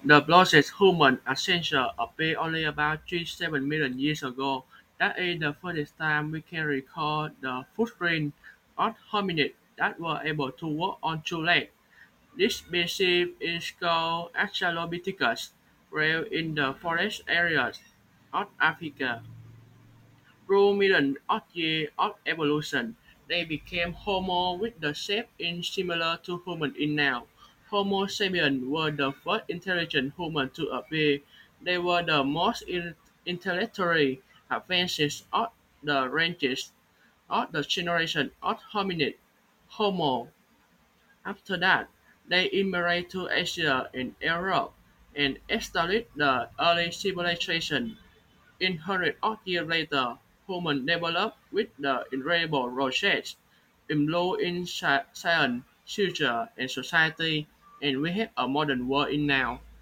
The closest human ancestor appeared only about 3-7 million years ago. That is the first time we can recall the footprint of hominids that were able to walk on two legs. This species is called Australopithecus, rare in the forest areas of Africa. Through millions of years of evolution, they became Homo with the shape is similar to human in now. Homo sapiens were the first intelligent human to appear. They were the most intellectually advanced of the ranges of the generation of hominid, Homo. After that, they immigrated to Asia and Europe and established the early civilization. In hundreds of years later, humans developed with the incredible research, influence in science, culture, and society, and we have a modern world in now.